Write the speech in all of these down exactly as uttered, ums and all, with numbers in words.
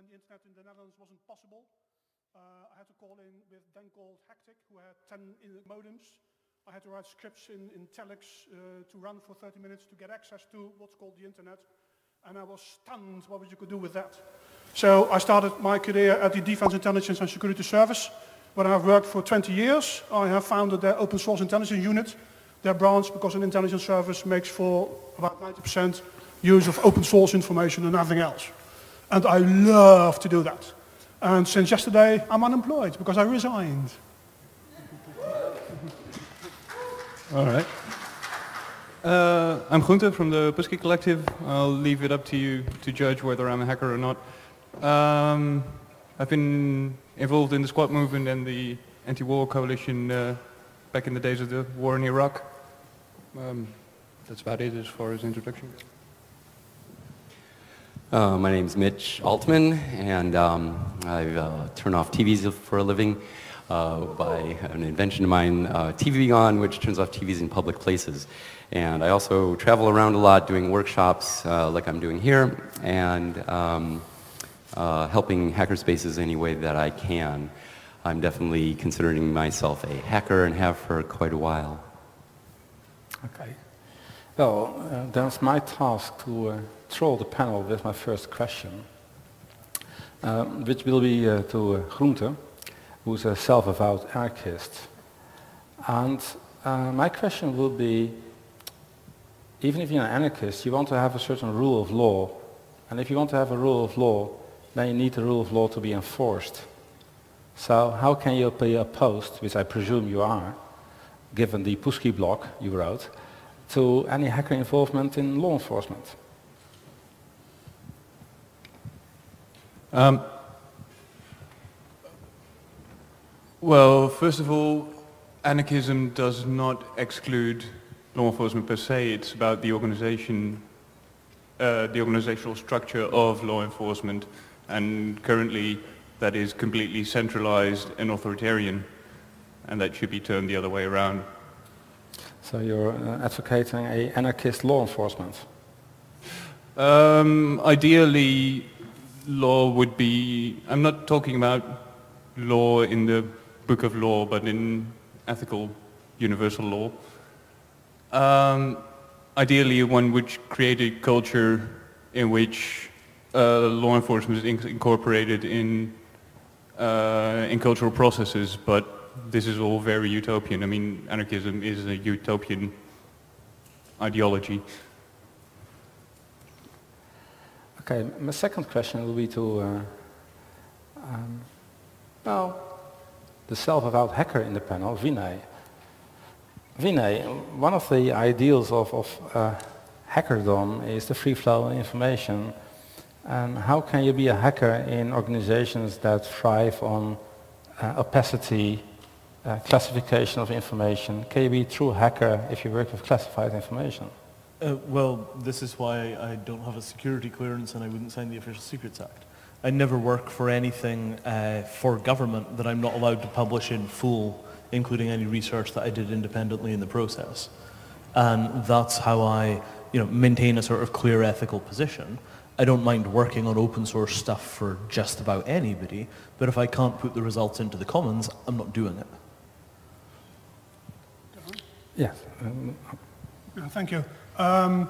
when the internet in the Netherlands wasn't possible. Uh, I had to call in with then called Hectic, who had ten modems. I had to write scripts in, in telex uh, to run for thirty minutes to get access to what's called the internet. And I was stunned what you could do with that. So I started my career at the Defense Intelligence and Security Service, where I've worked for twenty years. I have founded their open source intelligence unit, their branch, because an intelligence service makes for about ninety percent use of open source information and nothing else. And I love to do that. And since yesterday, I'm unemployed because I resigned. All right. Uh, I'm Gunther from the Pusky Collective. I'll leave it up to you to judge whether I'm a hacker or not. Um, I've been involved in the Squad movement and the anti-war coalition uh, back in the days of the war in Iraq. Um, that's about it as far as introduction goes. Uh, my name's Mitch Altman, and um, I uh, turn off T Vs for a living uh, by an invention of mine, uh, T V On, which turns off T Vs in public places. And I also travel around a lot doing workshops uh, like I'm doing here, and um, uh, helping hackerspaces any way that I can. I'm definitely considering myself a hacker and have for quite a while. Okay. Well, uh, then it's my task to uh, troll the panel with my first question, uh, which will be uh, to uh, Gunther, who's a self-avowed anarchist. And uh, my question will be, even if you're an anarchist, you want to have a certain rule of law. And if you want to have a rule of law, then you need the rule of law to be enforced. So how can you be opposed, which I presume you are, given the Pusky blog you wrote, to any hacker involvement in law enforcement? Um, well, first of all, anarchism does not exclude law enforcement per se. It's about the organization, uh, the organizational structure of law enforcement, and currently that is completely centralized and authoritarian, and that should be turned the other way around. So you're uh, advocating a anarchist law enforcement? Um, ideally, law would be, I'm not talking about law in the book of law, but in ethical universal law. Um, ideally, one would create a culture in which uh, law enforcement is in- incorporated in, uh, in cultural processes, but this is all very utopian. I mean, anarchism is a utopian ideology. Okay, my second question will be to, uh, um, well, the self-avowed hacker in the panel, Vinay. Vinay, one of the ideals of, of uh, hackerdom is the free flow of information. And how can you be a hacker in organizations that thrive on uh, opacity, uh, classification of information? Can you be a true hacker if you work with classified information? Uh, well, this is why I don't have a security clearance and I wouldn't sign the Official Secrets Act. I never work for anything uh, for government that I'm not allowed to publish in full, including any research that I did independently in the process. And that's how I, you know, maintain a sort of clear ethical position. I don't mind working on open source stuff for just about anybody, but if I can't put the results into the commons, I'm not doing it. Yes. Um, Yeah, thank you. Um,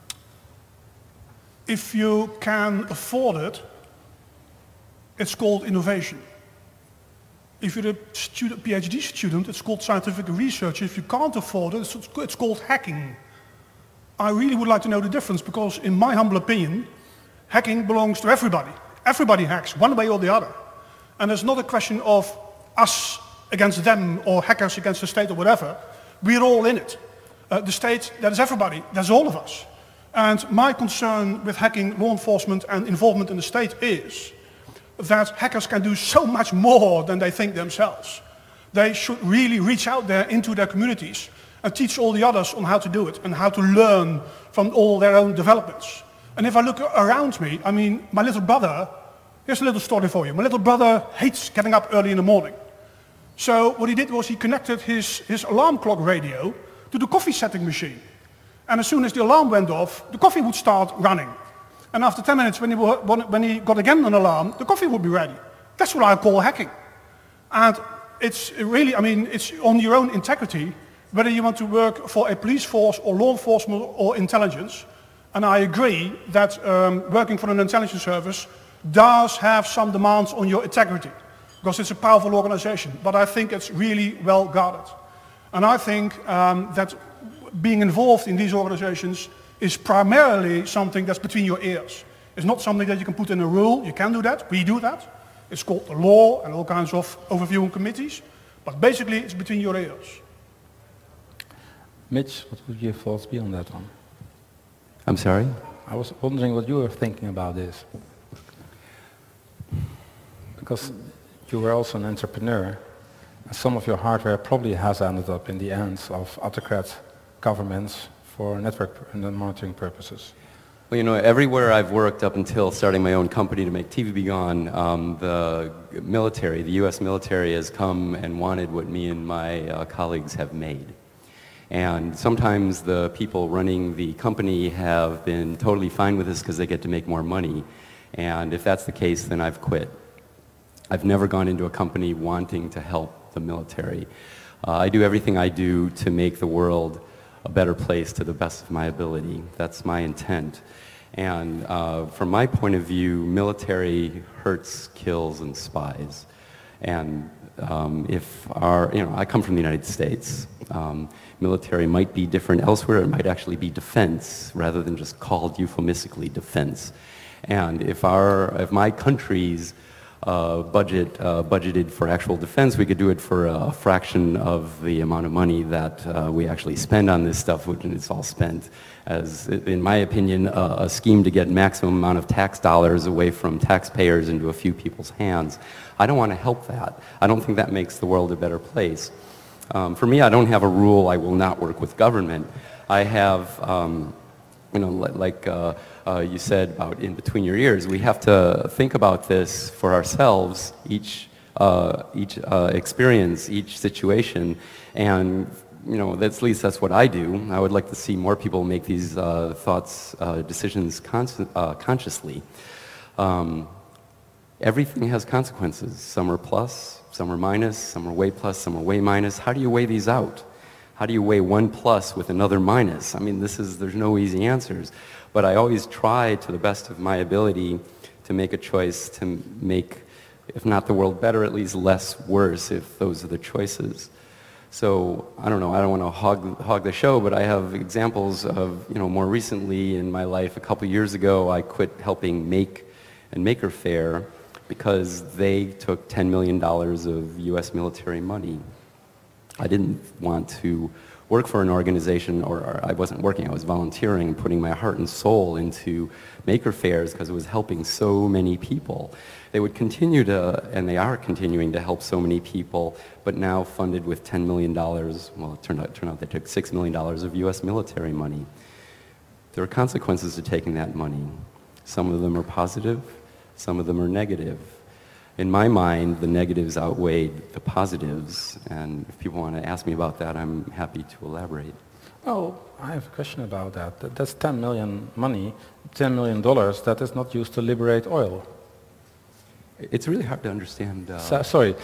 if you can afford it, it's called innovation. If you're a student, PhD student, it's called scientific research. If you can't afford it, it's, it's called hacking. I really would like to know the difference because, in my humble opinion, hacking belongs to everybody. Everybody hacks, one way or the other. And it's not a question of us against them or hackers against the state or whatever. We're all in it. Uh, the state, that is everybody, that's all of us. And my concern with hacking law enforcement and involvement in the state is that hackers can do so much more than they think themselves. They should really reach out there into their communities and teach all the others on how to do it and how to learn from all their own developments. And if I look around me, I mean, my little brother, here's a little story for you. My little brother hates getting up early in the morning. So what he did was he connected his, his alarm clock radio to the coffee setting machine. And as soon as the alarm went off, the coffee would start running. And after ten minutes, when he, wa- when he got again an alarm, the coffee would be ready. That's what I call hacking. And it's really, I mean, it's on your own integrity, whether you want to work for a police force or law enforcement or intelligence. And I agree that um, working for an intelligence service does have some demands on your integrity, because it's a powerful organization. But I think it's really well guarded. And I think um, that being involved in these organizations is primarily something that's between your ears. It's not something that you can put in a rule. You can do that. We do that. It's called the law and all kinds of overviewing committees. But basically, it's between your ears. Mitch, what would your thoughts be on that one? I'm sorry? I was wondering what you were thinking about this. Because you were also an entrepreneur, and some of your hardware probably has ended up in the hands of autocrat governments for network and monitoring purposes. Well, you know, everywhere I've worked up until starting my own company to make T V Be Gone, um, the military, the U S military has come and wanted what me and my uh, colleagues have made. And sometimes the people running the company have been totally fine with this because they get to make more money. And if that's the case, then I've quit. I've never gone into a company wanting to help the military. Uh, I do everything I do to make the world a better place to the best of my ability. That's my intent. And uh, from my point of view, military hurts, kills, and spies. And um, if our, you know, I come from the United States. Um, military might be different elsewhere. It might actually be defense rather than just called euphemistically defense. And if our, if my country's uh, budget uh, budgeted for actual defense, we could do it for a fraction of the amount of money that uh, we actually spend on this stuff, which it's all spent as, in my opinion, uh, a scheme to get maximum amount of tax dollars away from taxpayers into a few people's hands. I don't want to help that. I don't think that makes the world a better place. Um, for me, I don't have a rule, I will not work with government. I have, um, you know, like uh, uh, you said about in between your ears, we have to think about this for ourselves, each, uh, each uh, experience, each situation, and you know, that's, at least that's what I do. I would like to see more people make these uh, thoughts, uh, decisions con- uh, consciously. Um, everything has consequences. Some are plus, some are minus, some are way plus, some are way minus. How do you weigh these out? How do you weigh one plus with another minus? I mean, this is, there's no easy answers. But I always try to the best of my ability to make a choice to make, if not the world better, at least less worse if those are the choices. So, I don't know, I don't want to hog, hog the show, but I have examples of, you know, more recently in my life, a couple years ago, I quit helping Make and Maker Faire because they took ten million dollars of U S military money. I didn't want to work for an organization, or, or I wasn't working, I was volunteering, putting my heart and soul into Maker Fairs because it was helping so many people. They would continue to, and they are continuing to help so many people, but now funded with ten million dollars, well, it turned out, it turned out they took six million dollars of U S military money. There are consequences to taking that money. Some of them are positive, some of them are negative. In my mind, the negatives outweighed the positives, and if people want to ask me about that, I'm happy to elaborate. Oh, I have a question about that. That- That's ten million money, ten million dollars that is not used to liberate oil. It's really hard to understand. Uh, So, sorry,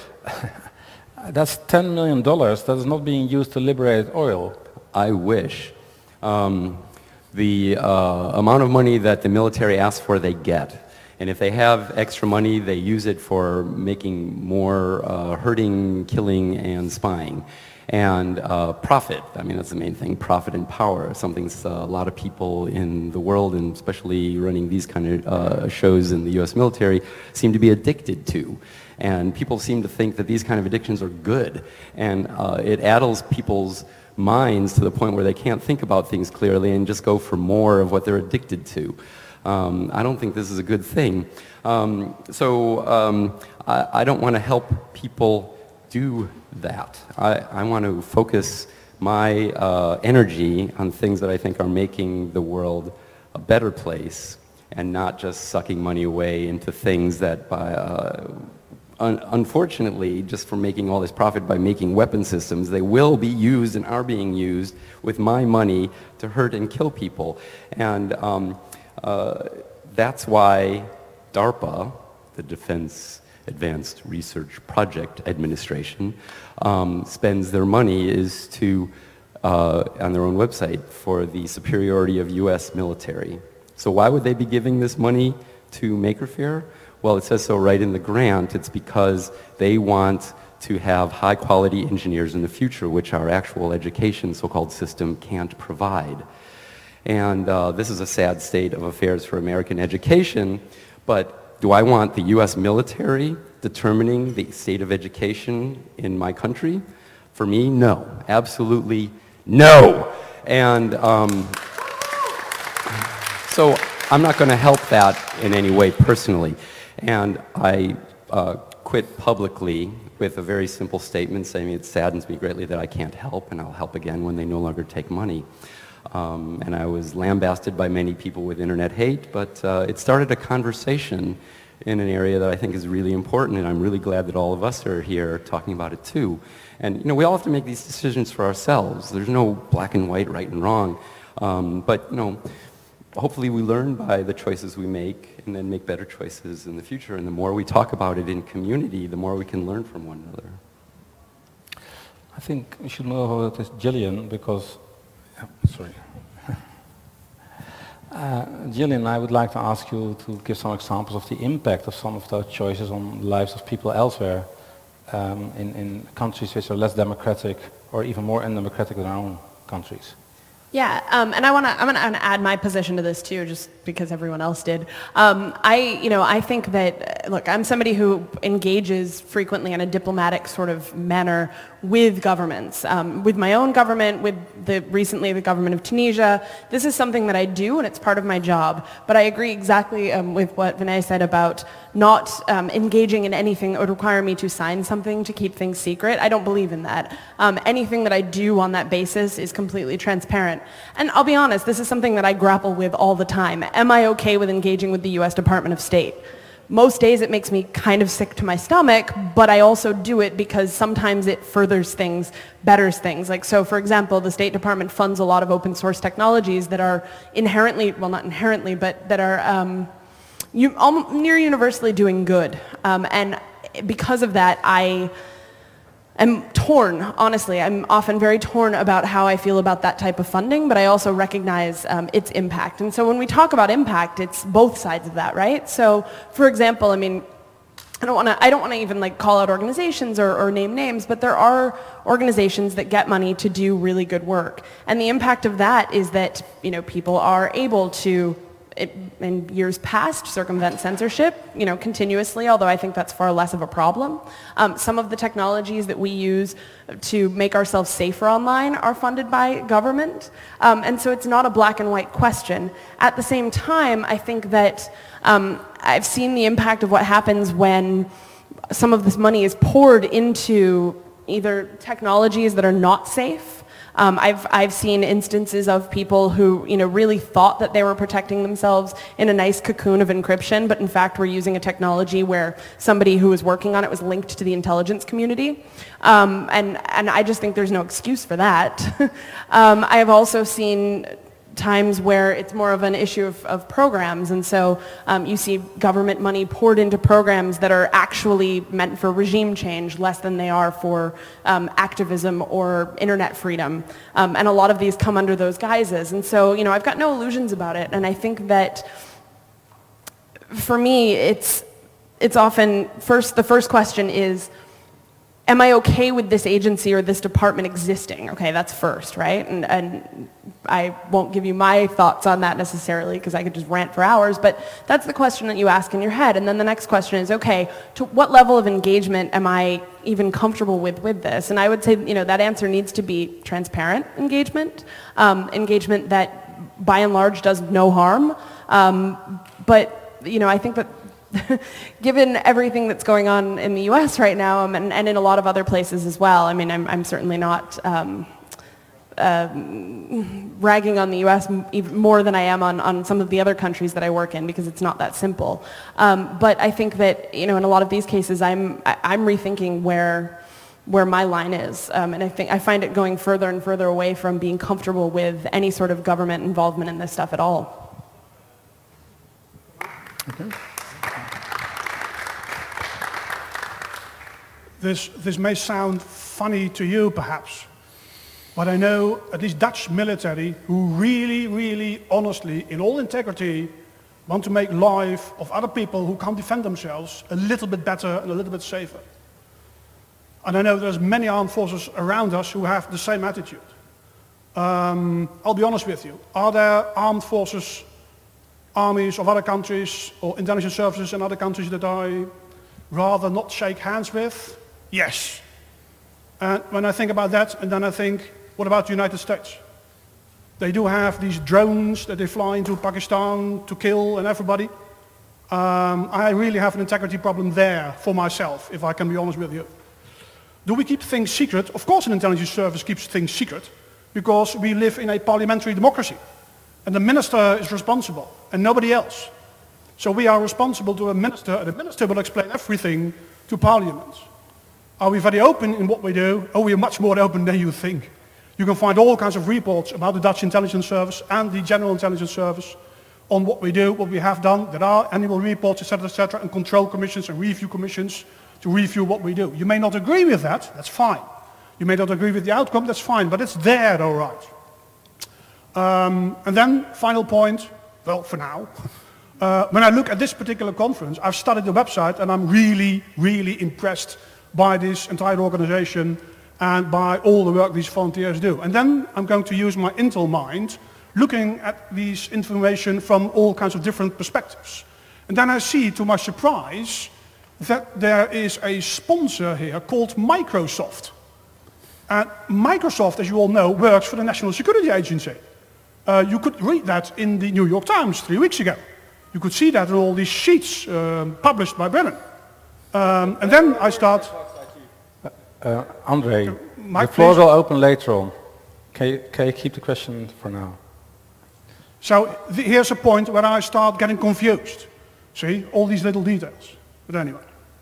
that's ten million dollars that is not being used to liberate oil. I wish. Um, the uh, amount of money that the military asks for, they get. And if they have extra money, they use it for making more uh, hurting, killing, and spying. And uh, profit, I mean, that's the main thing, profit and power, something uh, a lot of people in the world, and especially running these kind of uh, shows in the U S military, seem to be addicted to. And people seem to think that these kind of addictions are good. And uh, it addles people's minds to the point where they can't think about things clearly and just go for more of what they're addicted to. Um, I don't think this is a good thing. Um, so um, I, I don't want to help people do that. I, I want to focus my uh, energy on things that I think are making the world a better place and not just sucking money away into things that, by, uh, un- unfortunately, just for making all this profit by making weapon systems, they will be used and are being used with my money to hurt and kill people. And um, Uh, that's why DARPA, the Defense Advanced Research Project Administration, um, spends their money is to, uh, on their own website, for the superiority of U S military. So why would they be giving this money to Maker Faire? Well, it says so right in the grant. It's because they want to have high-quality engineers in the future, which our actual education, so-called system, can't provide. And uh, this is a sad state of affairs for American education, but do I want the U S military determining the state of education in my country? For me, no. Absolutely no. And um, so I'm not going to help that in any way personally. And I uh, quit publicly with a very simple statement saying it saddens me greatly that I can't help, and I'll help again when they no longer take money. Um, and I was lambasted by many people with internet hate, but uh, it started a conversation in an area that I think is really important, and I'm really glad that all of us are here talking about it too. And you know, we all have to make these decisions for ourselves. There's no black and white, right and wrong. Um, but you know, hopefully we learn by the choices we make and then make better choices in the future. And the more we talk about it in community, the more we can learn from one another. I think we should move over to Gillian because, oh, sorry. uh, Gillian, I would like to ask you to give some examples of the impact of some of those choices on the lives of people elsewhere um, in, in countries which are less democratic or even more undemocratic than our own countries. Yeah, um, and I want to. I'm going to add my position to this too, just because everyone else did. Um, I, you know, I think that look, I'm somebody who engages frequently in a diplomatic sort of manner with governments, um, with my own government, with the recently the government of Tunisia. This is something that I do, and it's part of my job. But I agree exactly um, with what Vinay said about not um, engaging in anything that would require me to sign something to keep things secret. I don't believe in that. Um, anything that I do on that basis is completely transparent. And I'll be honest, this is something that I grapple with all the time. Am I okay with engaging with the U S Department of State? Most days it makes me kind of sick to my stomach, but I also do it because sometimes it furthers things, betters things. Like, so for example, the State Department funds a lot of open source technologies that are inherently, well not inherently, but that are um, you, almost near universally doing good. Um, and because of that, I am torn, honestly. I'm often very torn about how I feel about that type of funding, but I also recognize um, its impact. And so when we talk about impact, it's both sides of that, right? So, for example, I mean, I don't want to. I don't want to even like call out organizations or, or name names, but there are organizations that get money to do really good work, and the impact of that is that you know people are able to, it, in years past, circumvent censorship, you know, continuously, although I think that's far less of a problem. Um, some of the technologies that we use to make ourselves safer online are funded by government, um, and so it's not a black and white question. At the same time, I think that um, I've seen the impact of what happens when some of this money is poured into either technologies that are not safe. Um, I've, I've seen instances of people who, you know, really thought that they were protecting themselves in a nice cocoon of encryption, but in fact were using a technology where somebody who was working on it was linked to the intelligence community. Um, and, and I just think there's no excuse for that. um, I have also seen times where it's more of an issue of, of programs, and so um, you see government money poured into programs that are actually meant for regime change less than they are for um, activism or internet freedom, um, and a lot of these come under those guises. And so, you know, I've got no illusions about it, and I think that for me, it's it's often first the first question is, am I okay with this agency or this department existing? Okay, that's first, right? And, and I won't give you my thoughts on that necessarily because I could just rant for hours, but that's the question that you ask in your head. And then the next question is, okay, to what level of engagement am I even comfortable with with this? And I would say, you know, that answer needs to be transparent engagement, um, engagement that by and large does no harm. Um, but, you know, I think that given everything that's going on in the U S right now, um, and, and in a lot of other places as well, I mean, I'm, I'm certainly not um, uh, ragging on the U S m- even more than I am on, on some of the other countries that I work in because it's not that simple. Um, but I think that, you know, in a lot of these cases, I'm, I, I'm rethinking where where my line is. Um, and I think I find it going further and further away from being comfortable with any sort of government involvement in this stuff at all. This, this may sound funny to you, perhaps, but I know at least Dutch military who really, really, honestly, in all integrity, want to make life of other people who can't defend themselves a little bit better and a little bit safer. And I know there's many armed forces around us who have the same attitude. Um, I'll be honest with you. Are there armed forces, armies of other countries or intelligence services in other countries that I rather not shake hands with? Yes. And when I think about that, and then I think, what about the United States? They do have these drones that they fly into Pakistan to kill and everybody. Um, I really have an integrity problem there for myself, if I can be honest with you. Do we keep things secret? Of course an intelligence service keeps things secret, because we live in a parliamentary democracy. And the minister is responsible, and nobody else. So we are responsible to a minister, and the minister will explain everything to parliament. Are we very open in what we do? Oh, we are much more open than you think. You can find all kinds of reports about the Dutch intelligence service and the general intelligence service on what we do, what we have done. There are annual reports, et cetera, et cetera, and control commissions and review commissions to review what we do. You may not agree with that, that's fine. You may not agree with the outcome, that's fine, but it's there, all right. Um, and then, final point, well, for now, uh, when I look at this particular conference, I've studied the website and I'm really, really impressed by this entire organization and by all the work these volunteers do. And then I'm going to use my Intel mind, looking at these information from all kinds of different perspectives. And then I see, to my surprise, that there is a sponsor here called Microsoft. And Microsoft, as you all know, works for the National Security Agency. Uh, you could read that in the New York Times three weeks ago. You could see that in all these sheets um, published by Brennan. Um, and then I start... Uh, Andre, Okay, Mike, the floor please. will open later on. Can you, can you keep the question for now? So th here's a point where I start getting confused. See, all these little details. But anyway.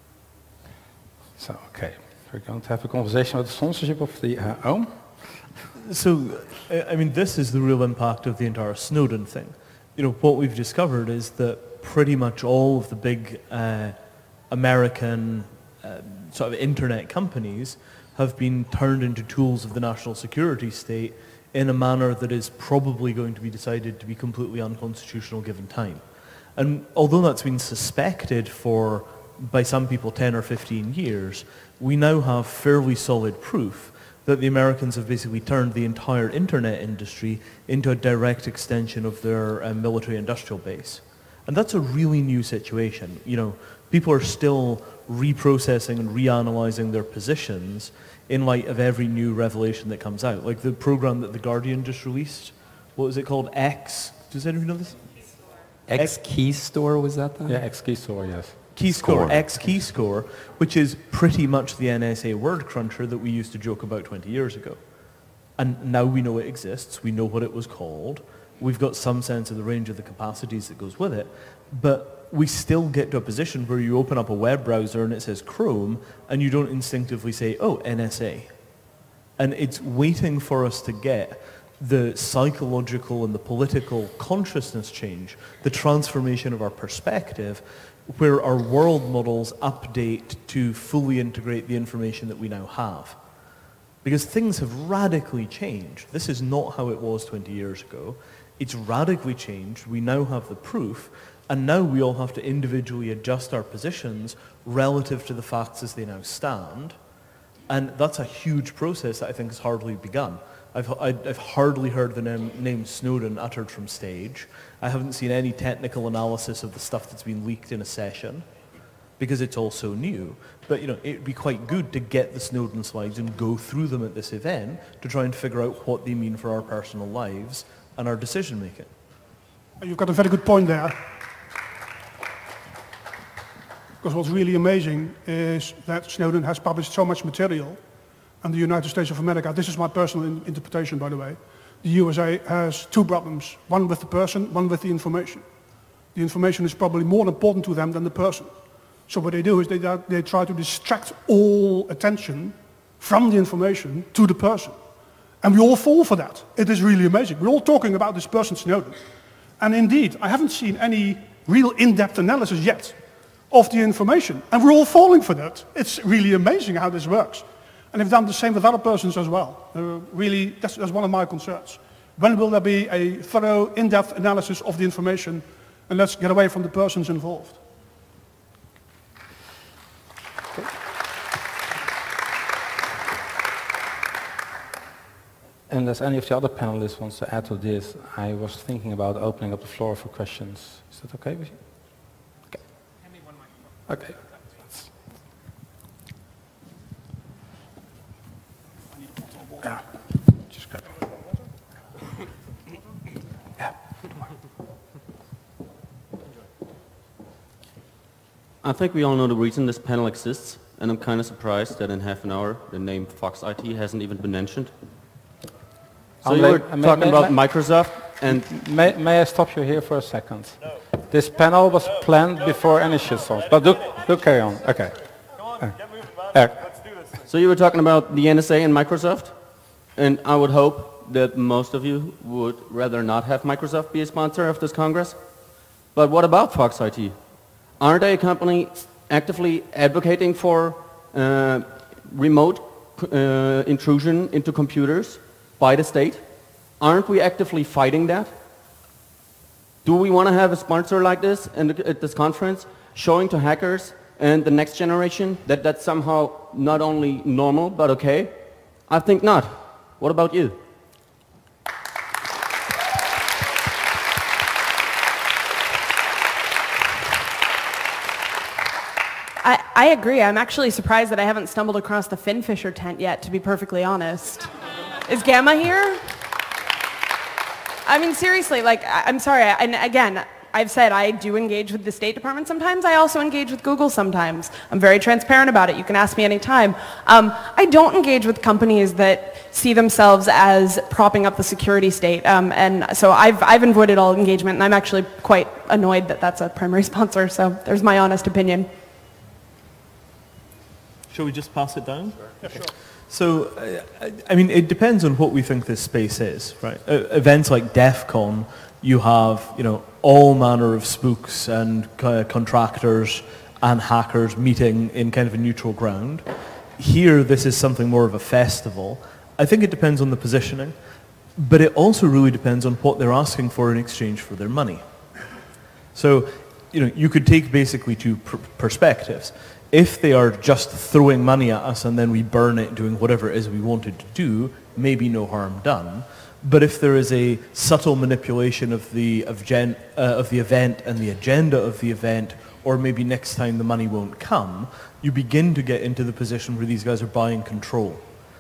So, okay. We're going to have a conversation about the sponsorship of the uh, O M. So, I I mean, this is the real impact of the entire Snowden thing. You know, what we've discovered is that pretty much all of the big uh, American uh, sort of internet companies have been turned into tools of the national security state in a manner that is probably going to be decided to be completely unconstitutional given time. And although that's been suspected for, by some people, ten or fifteen years, we now have fairly solid proof that the Americans have basically turned the entire internet industry into a direct extension of their uh, military industrial base. And that's a really new situation. You know, people are still reprocessing and reanalyzing their positions in light of every new revelation that comes out. Like the program that The Guardian just released, what was it called? X? Does anyone know this? X Key Store, was that the? Yeah, X-Keystor, yes. Keyscore, Score. X-Keyscore, which is pretty much the N S A word cruncher that we used to joke about twenty years ago. And now we know it exists, we know what it was called, we've got some sense of the range of the capacities that goes with it, but we still get to a position where you open up a web browser and it says Chrome, and you don't instinctively say, oh, N S A. And it's waiting for us to get the psychological and the political consciousness change, the transformation of our perspective, where our world models update to fully integrate the information that we now have. Because things have radically changed. This is not how it was twenty years ago. It's radically changed. We now have the proof, and now we all have to individually adjust our positions relative to the facts as they now stand. And that's a huge process that I think has hardly begun. I've, I've hardly heard the name, name Snowden uttered from stage. I haven't seen any technical analysis of the stuff that's been leaked in a session, because it's all so new. But you know, it'd be quite good to get the Snowden slides and go through them at this event to try and figure out what they mean for our personal lives and our decision making. You've got a very good point there. Because what's really amazing is that Snowden has published so much material, and the United States of America, this is my personal in interpretation by the way, the U S A has two problems, one with the person, one with the information. The information is probably more important to them than the person. So what they do is they, they try to distract all attention from the information to the person. And we all fall for that. It is really amazing. We're all talking about this person Snowden. And indeed, I haven't seen any real in-depth analysis yet of the information. And we're all falling for that. It's really amazing how this works. And I've done the same with other persons as well. Uh, really, that's, that's one of my concerns. When will there be a thorough, in-depth analysis of the information? And let's get away from the persons involved. Okay. Unless any of the other panelists wants to add to this, I was thinking about opening up the floor for questions. Is that okay with you? Okay. Okay. Yeah. Just grab it. Yeah. I think we all know the reason this panel exists, and I'm kind of surprised that in half an hour the name Fox I T hasn't even been mentioned. So Um, you may- were may- talking may- about may- Microsoft, and May, may I stop you here for a second? No. This panel was planned before any shitstorms, but do, do carry on. Okay. Uh, uh, so you were talking about the N S A and Microsoft, and I would hope that most of you would rather not have Microsoft be a sponsor of this Congress. But what about Fox I T? Aren't they a company actively advocating for uh, remote uh, intrusion into computers by the state? Aren't we actively fighting that? Do we want to have a sponsor like this in the, at this conference, showing to hackers and the next generation that that's somehow not only normal, but okay? I think not. What about you? I, I agree. I'm actually surprised that I haven't stumbled across the Finfisher tent yet, to be perfectly honest. Is Gamma here? I mean, seriously, like, I, I'm sorry, I, and again, I've said I do engage with the State Department sometimes. I also engage with Google sometimes. I'm very transparent about it. You can ask me anytime. Um, I don't engage with companies that see themselves as propping up the security state. Um, and so I've, I've avoided all engagement, and I'm actually quite annoyed that that's a primary sponsor. So there's my honest opinion. Shall we just pass it down? Yeah, sure. So, uh, I mean, it depends on what we think this space is, right? Uh, events like DEF CON, you have, you know, all manner of spooks and uh, contractors and hackers meeting in kind of a neutral ground. Here, this is something more of a festival. I think it depends on the positioning, but it also really depends on what they're asking for in exchange for their money. So, you know, you could take basically two pr- perspectives. If they are just throwing money at us and then we burn it doing whatever it is we wanted to do, maybe no harm done. But if there is a subtle manipulation of the, of, gen, uh, of the event and the agenda of the event, or maybe next time the money won't come, you begin to get into the position where these guys are buying control.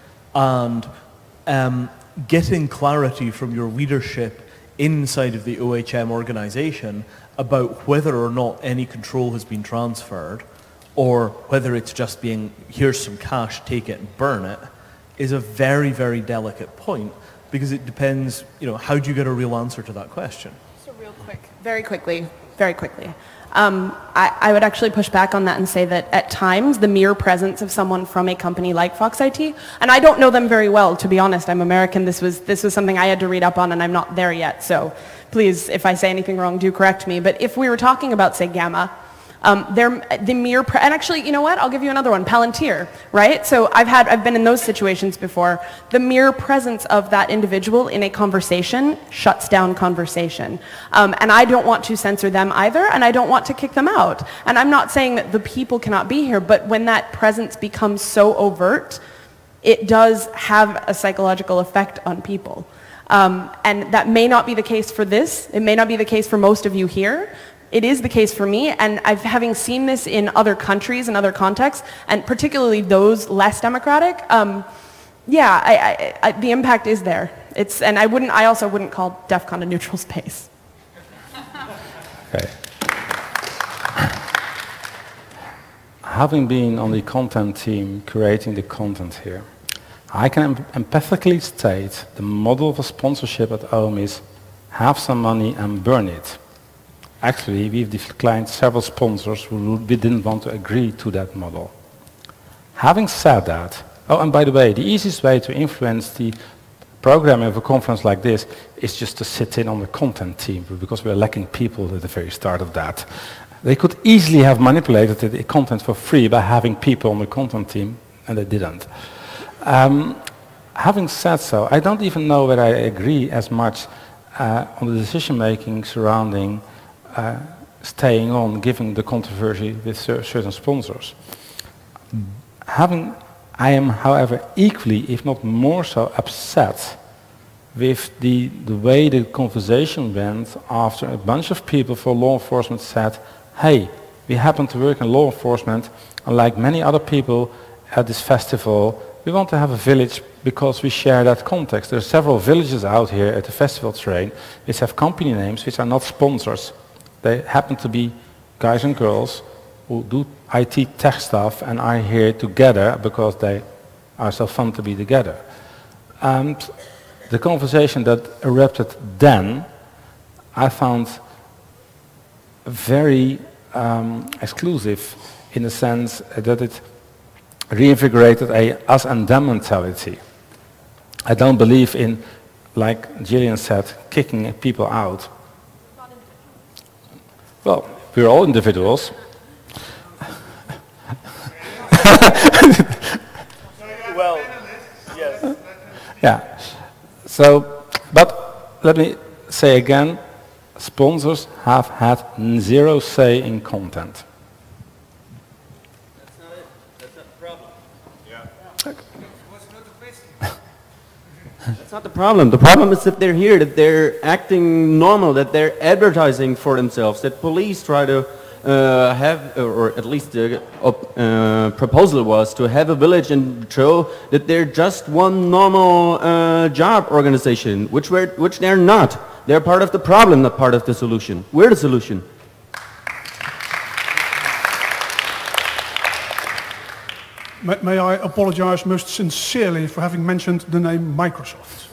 And um, getting clarity from your leadership inside of the O H M organization about whether or not any control has been transferred, or whether it's just being, here's some cash, take it and burn it, is a very, very delicate point, because it depends, you know, how do you get a real answer to that question? So real quick, very quickly, very quickly. Um, I, I would actually push back on that and say that at times the mere presence of someone from a company like Fox I T, and I don't know them very well, to be honest, I'm American, this was, this was something I had to read up on and I'm not there yet, so please, if I say anything wrong, do correct me. But if we were talking about, say, Gamma, Um, they're the mere, pre- and actually, you know what? I'll give you another one, Palantir, right? So I've had, I've been in those situations before. The mere presence of that individual in a conversation shuts down conversation. Um, and I don't want to censor them either, and I don't want to kick them out. And I'm not saying that the people cannot be here, but when that presence becomes so overt, it does have a psychological effect on people. Um, and that may not be the case for this. It may not be the case for most of you here. It is the case for me, and I've having seen this in other countries and other contexts, and particularly those less democratic. Um, yeah, I, I, I, the impact is there. It's, and I wouldn't. I also wouldn't call DEF CON a neutral space. Okay. Having been on the content team creating the content here, I can em- empathically state the model of a sponsorship at home is have some money and burn it. Actually, we've declined several sponsors who we didn't want to agree to that model. Having said that, oh, and by the way, the easiest way to influence the programming of a conference like this is just to sit in on the content team, because we're lacking people at the very start of that. They could easily have manipulated the content for free by having people on the content team, and they didn't. Um, having said so, I don't even know whether I agree as much uh, on the decision making surrounding uh, staying on, given the controversy with cer certain sponsors. Having, I am, however, equally, if not more so, upset with the, the way the conversation went after a bunch of people for law enforcement said, hey, we happen to work in law enforcement, and like many other people at this festival, we want to have a village because we share that context. There are several villages out here at the festival train which have company names which are not sponsors. They happen to be guys and girls who do I T tech stuff and are here together because they are so fun to be together. And the conversation that erupted then, I found very um, exclusive in the sense that it reinvigorated a us and them mentality. I don't believe in, like Gillian said, kicking people out. Well, we're all individuals. Well, yes. Yeah. So, but let me say again, sponsors have had zero say in content. That's not it. That's not the problem. That's not the problem. The problem is that they're here, that they're acting normal, that they're advertising for themselves, that police try to uh, have, or at least the uh, proposal was to have a village and show that they're just one normal uh, job organization, which, we're, which they're not. They're part of the problem, not part of the solution. We're the solution. May, may I apologize most sincerely for having mentioned the name Microsoft.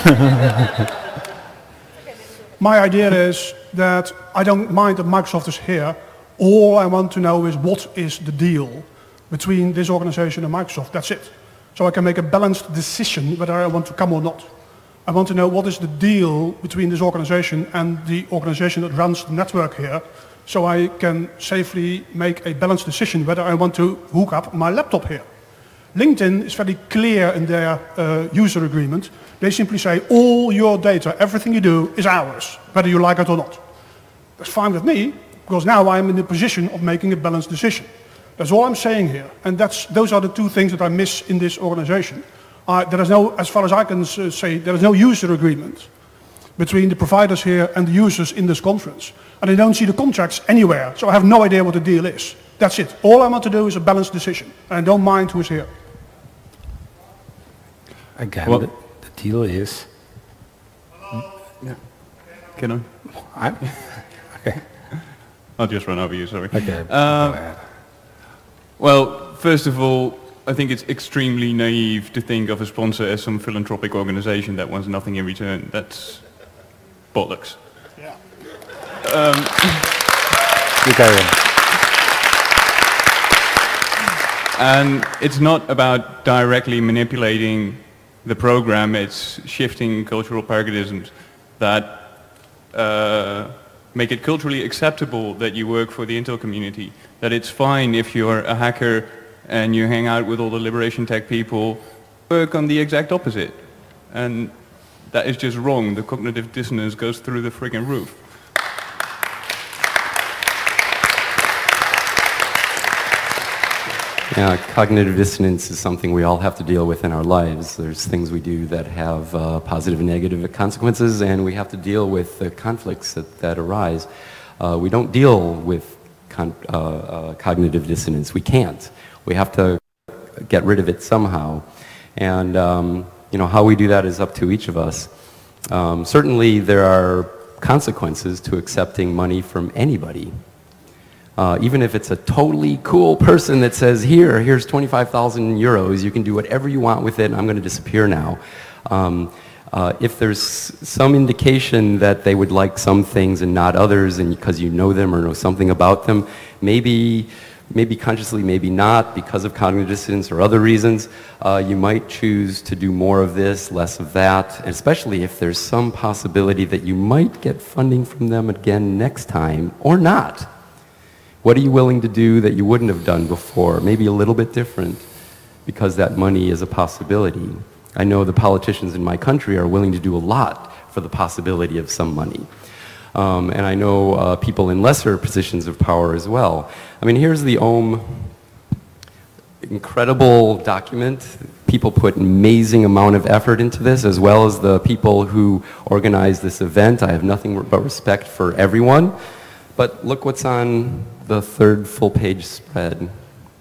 My idea is that I don't mind that Microsoft is here. All I want to know is what is the deal between this organization and Microsoft. That's it. So I can make a balanced decision whether I want to come or not. I want to know what is the deal between this organization and the organization that runs the network here, so I can safely make a balanced decision whether I want to hook up my laptop here. LinkedIn is very clear in their uh, user agreement. They simply say all your data, everything you do is ours, whether you like it or not. That's fine with me, because now I'm in the position of making a balanced decision. That's all I'm saying here. And that's, those are the two things that I miss in this organization. Uh, there is no, as far as I can uh, say, there is no user agreement between the providers here and the users in this conference. And I don't see the contracts anywhere, so I have no idea what the deal is. That's it. All I want to do is a balanced decision, and I don't mind who is here. Again, Well- the, the deal is... Yeah. Can I? I'm, okay, I'll just run over you, sorry. okay, Uh, go ahead. Well, first of all, I think it's extremely naive to think of a sponsor as some philanthropic organization that wants nothing in return. That's bollocks. Yeah. You carry on. And it's not about directly manipulating the program, it's shifting cultural paradigms that uh, make it culturally acceptable that you work for the Intel community, that it's fine if you're a hacker and you hang out with all the liberation tech people, work on the exact opposite. And that is just wrong. The cognitive dissonance goes through the friggin' roof. Yeah, cognitive dissonance is something we all have to deal with in our lives. There's things we do that have uh, positive and negative consequences, and we have to deal with the conflicts that, that arise. Uh, we don't deal with con uh, uh, cognitive dissonance. We can't. We have to get rid of it somehow. And um, you know, how we do that is up to each of us. Um, certainly there are consequences to accepting money from anybody. Uh, even if it's a totally cool person that says, here, here's twenty-five thousand euros, you can do whatever you want with it, and I'm going to disappear now. Um, uh, if there's some indication that they would like some things and not others, and because you know them or know something about them, maybe maybe consciously, maybe not, because of cognitive dissonance or other reasons, uh, you might choose to do more of this, less of that, and especially if there's some possibility that you might get funding from them again next time, or not. What are you willing to do that you wouldn't have done before? Maybe a little bit different, because that money is a possibility. I know the politicians in my country are willing to do a lot for the possibility of some money. Um, and I know uh, people in lesser positions of power as well. I mean, here's the Ohm incredible document. People put an amazing amount of effort into this, as well as the people who organized this event. I have nothing but respect for everyone. But look what's on the third full-page spread.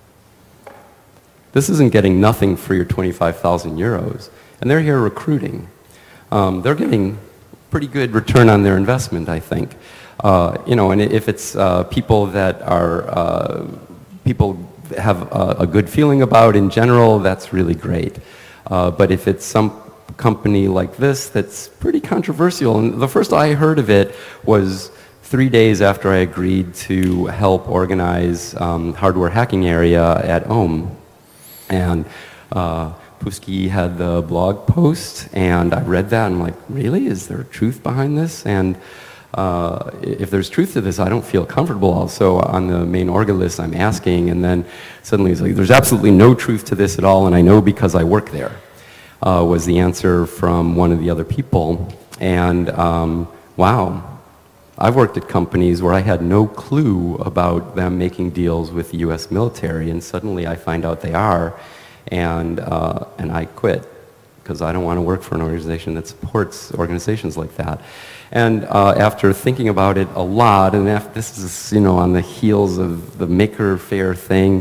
This isn't getting nothing for your twenty-five thousand euros. And they're here recruiting. Um, they're getting pretty good return on their investment, I think. Uh, you know, and if it's uh, people that are, uh, people have a, a good feeling about in general, that's really great. Uh, but if it's some company like this that's pretty controversial, and the first I heard of it was three days after I agreed to help organize um, hardware hacking area at Ohm. And uh, Puski had the blog post, and I read that, and I'm like, really? Is there truth behind this? And uh, if there's truth to this, I don't feel comfortable. Also, on the main Orga list, I'm asking, and then suddenly it's like, there's absolutely no truth to this at all, and I know because I work there, uh, was the answer from one of the other people. And um, wow, I've worked at companies where I had no clue about them making deals with the U S military, and suddenly I find out they are. And, uh, and I quit, because I don't want to work for an organization that supports organizations like that. And uh, after thinking about it a lot, and after, this is, you know, on the heels of the Maker Faire thing,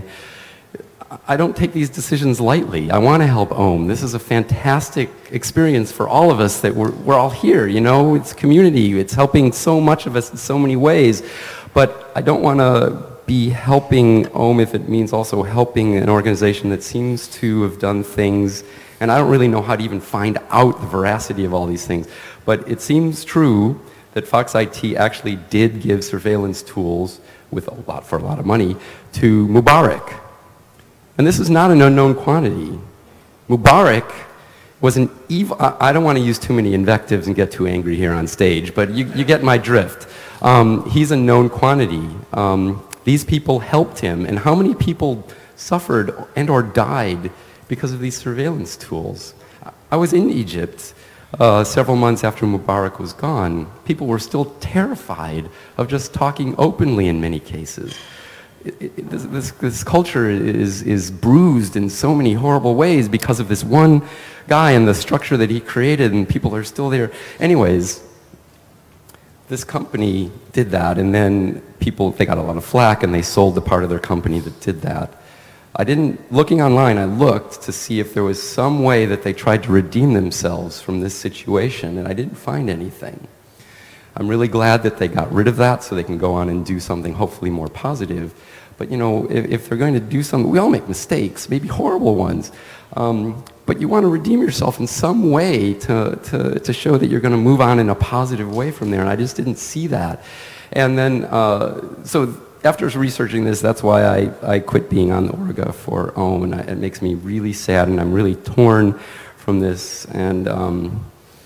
I don't take these decisions lightly. I want to help Ohm. This is a fantastic experience for all of us that we're, we're all here, you know, it's community, it's helping so much of us in so many ways, but I don't want to be helping Ohm if it means also helping an organization that seems to have done things, and I don't really know how to even find out the veracity of all these things, but it seems true that Fox I T actually did give surveillance tools with a lot, for a lot of money, to Mubarak. And this is not an unknown quantity. Mubarak was an evil, I don't want to use too many invectives and get too angry here on stage, but you, you get my drift. Um, he's a known quantity. Um, These people helped him, and how many people suffered and or died because of these surveillance tools? I was in Egypt uh, several months after Mubarak was gone. People were still terrified of just talking openly in many cases. It, it, this, this, this culture is, is bruised in so many horrible ways because of this one guy and the structure that he created, and people are still there. Anyways, this company did that, and then people, they got a lot of flack, and they sold the part of their company that did that. I didn't, looking online, I looked to see if there was some way that they tried to redeem themselves from this situation, and I didn't find anything. I'm really glad that they got rid of that so they can go on and do something hopefully more positive. But you know, if, if they're going to do something, we all make mistakes, maybe horrible ones. Um, but you want to redeem yourself in some way to, to, to show that you're going to move on in a positive way from there, and I just didn't see that. And then, uh, so after researching this, that's why I, I quit being on the Orga for Ohm, and I, it makes me really sad, and I'm really torn from this, and um,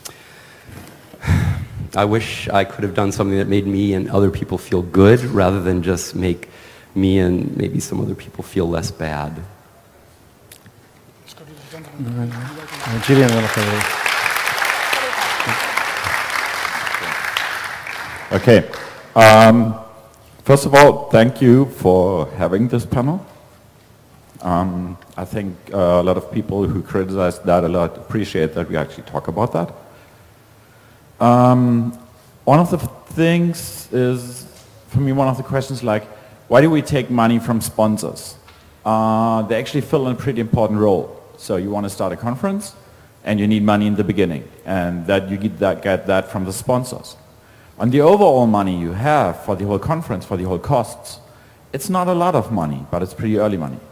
I wish I could have done something that made me and other people feel good, rather than just make me and maybe some other people feel less bad. Okay. Um, first of all, thank you for having this panel. Um, I think uh, a lot of people who criticize that a lot appreciate that we actually talk about that. Um, one of the things is, for me, one of the questions like, why do we take money from sponsors? Uh, they actually fill a pretty important role. So you want to start a conference, and you need money in the beginning, and that you get that, get that from the sponsors. On the overall money you have for the whole conference, for the whole costs, it's not a lot of money, but it's pretty early money.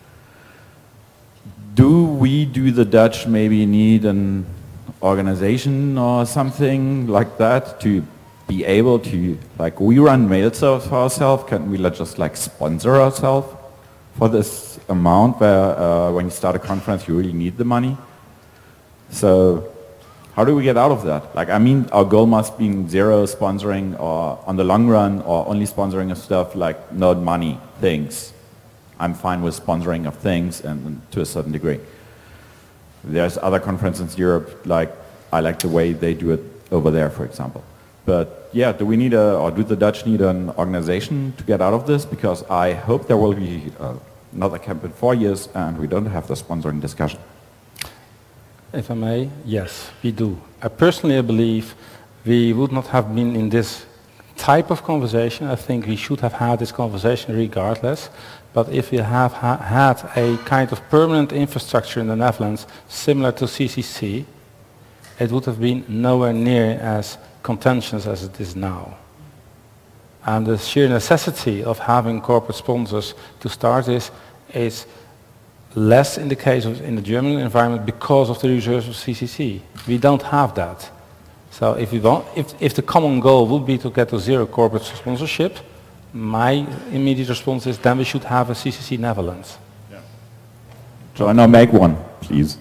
Do we, do the Dutch maybe need an organization or something like that to be able to, like we run mail service for ourselves, can we let just like sponsor ourselves for this amount where uh, when you start a conference you really need the money. So how do we get out of that? Like, I mean, our goal must be zero sponsoring or on the long run or only sponsoring of stuff like no money things. I'm fine with sponsoring of things and to a certain degree. There's other conferences in Europe, like I like the way they do it over there, for example. But yeah, do we need a, or do the Dutch need an organization to get out of this? Because I hope there will be uh, another camp in four years and we don't have the sponsoring discussion. If I may, yes, we do. I personally believe we would not have been in this type of conversation. I think we should have had this conversation regardless. But if we have ha had a kind of permanent infrastructure in the Netherlands similar to C C C, it would have been nowhere near as contentious as it is now. And the sheer necessity of having corporate sponsors to start this is less in the case of in the German environment because of the reserves of C C C. We don't have that. So if we want, if, if the common goal would be to get to zero corporate sponsorship, my immediate response is then we should have a C C C Netherlands. Yeah. So I now make one, please.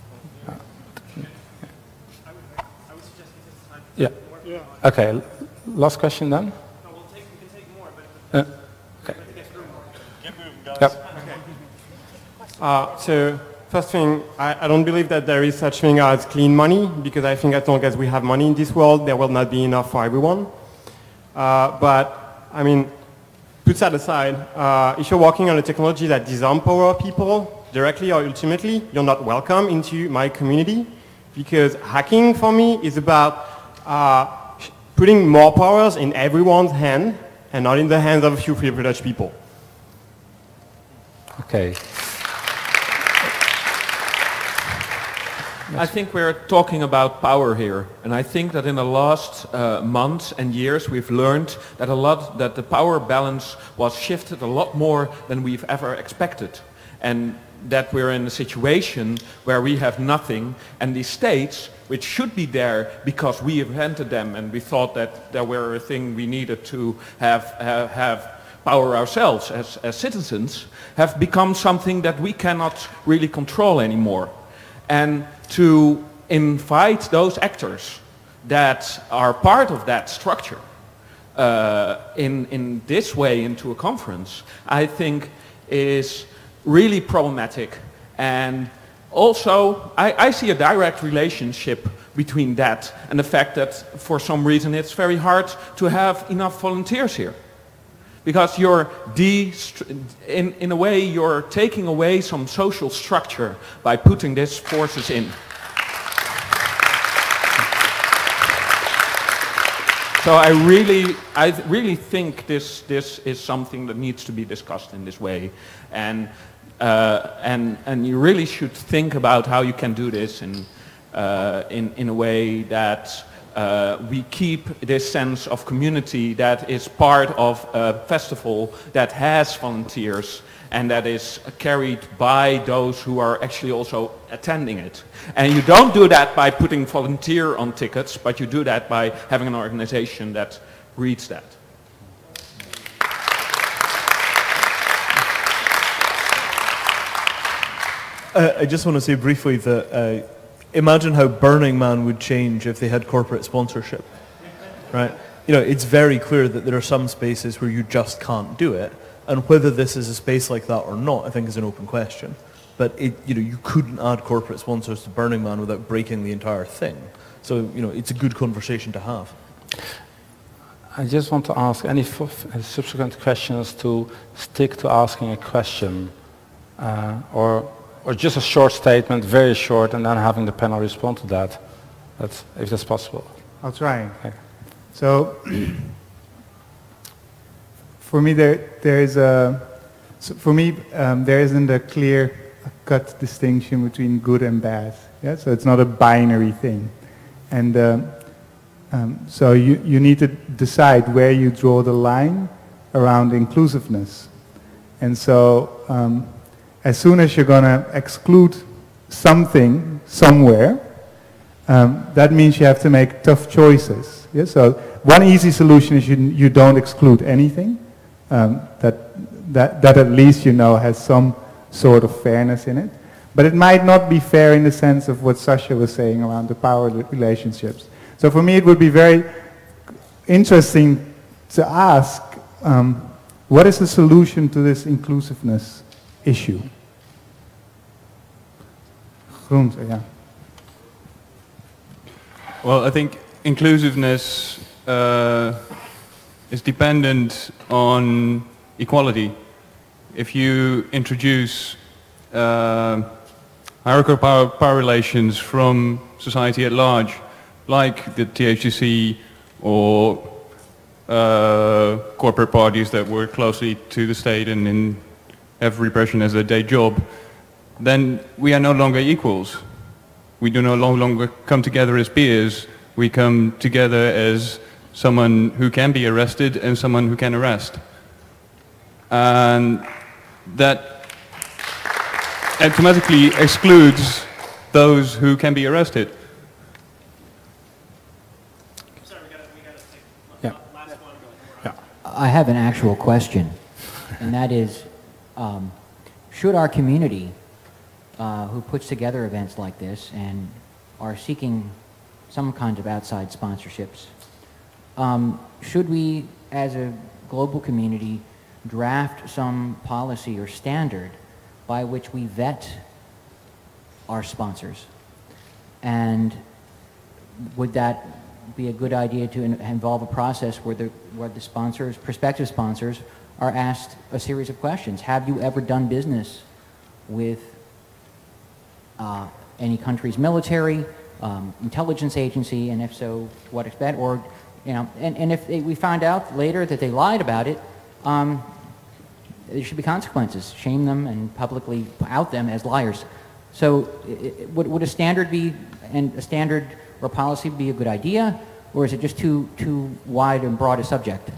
Yeah. Okay. Last question then. No, we'll take, we can take more, but Uh, okay. get moving, guys. Yep. Uh, so first thing, I, I don't believe that there is such thing as clean money, because I think as long as we have money in this world, there will not be enough for everyone. Uh, but I mean, put that aside, uh, if you're working on a technology that disempower people directly or ultimately, you're not welcome into my community, because hacking for me is about uh, putting more powers in everyone's hand and not in the hands of a few privileged people. Okay. I think we're talking about power here, and I think that in the last uh, months and years we've learned that a lot that the power balance was shifted a lot more than we've ever expected, and that we're in a situation where we have nothing, and the states, which should be there because we invented them and we thought that they were a thing we needed to have have, have power ourselves as, as citizens, have become something that we cannot really control anymore. And to invite those actors that are part of that structure uh, in, in this way into a conference, I think is really problematic. And also, I, I see a direct relationship between that and the fact that for some reason it's very hard to have enough volunteers here. Because you're de in, in a way you're taking away some social structure by putting these forces in. So I really, I really think this this is something that needs to be discussed in this way, and uh, and and you really should think about how you can do this in uh, in in a way that. Uh, we keep this sense of community that is part of a festival that has volunteers and that is carried by those who are actually also attending it. And you don't do that by putting volunteer on tickets, but you do that by having an organization that reads that. Uh, I just want to say briefly that uh, imagine how Burning Man would change if they had corporate sponsorship, right? You know, it's very clear that there are some spaces where you just can't do it, and whether this is a space like that or not, I think is an open question. But it, you know, you couldn't add corporate sponsors to Burning Man without breaking the entire thing. So, you know, it's a good conversation to have. I just want to ask any subsequent questions to stick to asking a question, uh, or. Or just a short statement, very short, and then having the panel respond to that, that's, if that's possible. I'll try. Okay. So, for me, there there is a. So for me, um, there isn't a clear-cut distinction between good and bad. Yeah, so it's not a binary thing, and um, um, so you you need to decide where you draw the line around inclusiveness, and so. Um, As soon as you're going to exclude something somewhere, um, that means you have to make tough choices. Yeah? So one easy solution is you, you don't exclude anything. Um, that that, that at least you know has some sort of fairness in it. But it might not be fair in the sense of what Sasha was saying around the power relationships. So for me it would be very interesting to ask, um, what is the solution to this inclusiveness issue? Groente, yeah. Well, I think inclusiveness uh, is dependent on equality. If you introduce uh, hierarchical power, power relations from society at large, like the T H D C or uh, corporate parties that work closely to the state and in have repression as their day job, then we are no longer equals. We do no longer come together as peers. We come together as someone who can be arrested and someone who can arrest. And that automatically excludes those who can be arrested. Yeah. Yeah. I have an actual question, and that is, um, should our community, uh, who puts together events like this and are seeking some kind of outside sponsorships, um, should we, as a global community, draft some policy or standard by which we vet our sponsors? And would that be a good idea to in involve a process where the, where the sponsors, prospective sponsors, are asked a series of questions? Have you ever done business with uh, any country's military, um, intelligence agency, and if so, to what extent? Or, you know, and, and if they, we find out later that they lied about it, um, there should be consequences. Shame them and publicly out them as liars. So it, would, would a standard be, and a standard or policy be a good idea, or is it just too, too wide and broad a subject?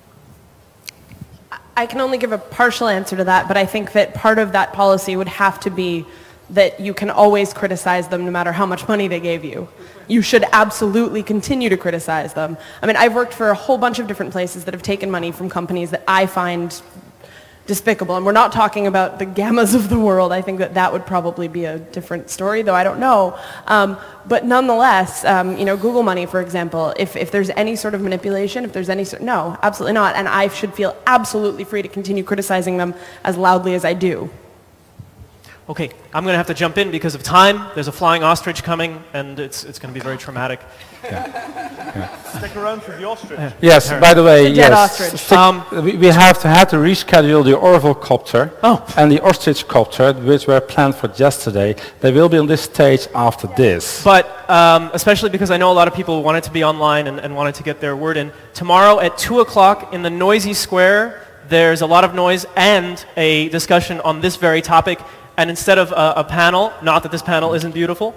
I can only give a partial answer to that, but I think that part of that policy would have to be that you can always criticize them no matter how much money they gave you. You should absolutely continue to criticize them. I mean, I've worked for a whole bunch of different places that have taken money from companies that I find despicable. And we're not talking about the gammas of the world. I think that that would probably be a different story, though I don't know. Um, but nonetheless, um, you know, Google money, for example, if, if there's any sort of manipulation, if there's any sort, no, absolutely not. And I should feel absolutely free to continue criticizing them as loudly as I do. Okay, I'm going to have to jump in because of time. There's a flying ostrich coming, and it's, it's going to be very traumatic. Yeah. Yeah. Stick around for the ostrich. Yes, by the way, The dead yes. ostrich. Stick, Um, we, we have to had to reschedule the Orville copter oh. and the ostrich copter, which were planned for yesterday. They will be on this stage after this. But um, especially because I know a lot of people wanted to be online and, and wanted to get their word in. Tomorrow at two o'clock in the noisy square, there's a lot of noise and a discussion on this very topic. And instead of a, a panel, not that this panel isn't beautiful.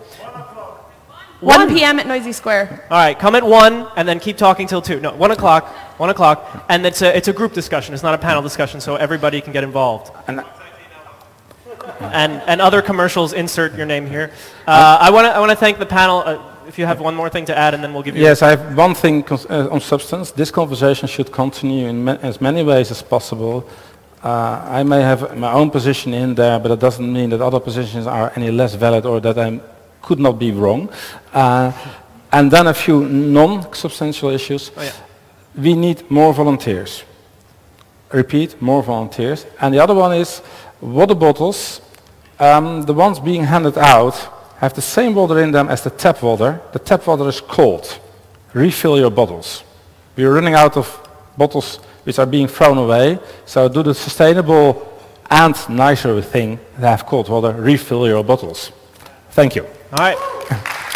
one p m at Noisy Square. All right, come at one and then keep talking till two. No, one o'clock, one o'clock. And it's a, it's a group discussion. It's not a panel discussion, so everybody can get involved. And, and, and other commercials, insert your name here. Uh, I want to I want to thank the panel. Uh, if you have one more thing to add, and then we'll give you... Yes, I have one thing uh, on substance. This conversation should continue in ma as many ways as possible. Uh, I may have my own position in there, but it doesn't mean that other positions are any less valid or that I could not be wrong. Uh, and then a few non-substantial issues. Oh, yeah. We need more volunteers. Repeat, more volunteers. And the other one is water bottles. Um, the ones being handed out have the same water in them as the tap water. The tap water is cold. Refill your bottles. We are running out of bottles which are being thrown away. So do the sustainable and nicer thing and have cold water. Refill your bottles. Thank you. All right.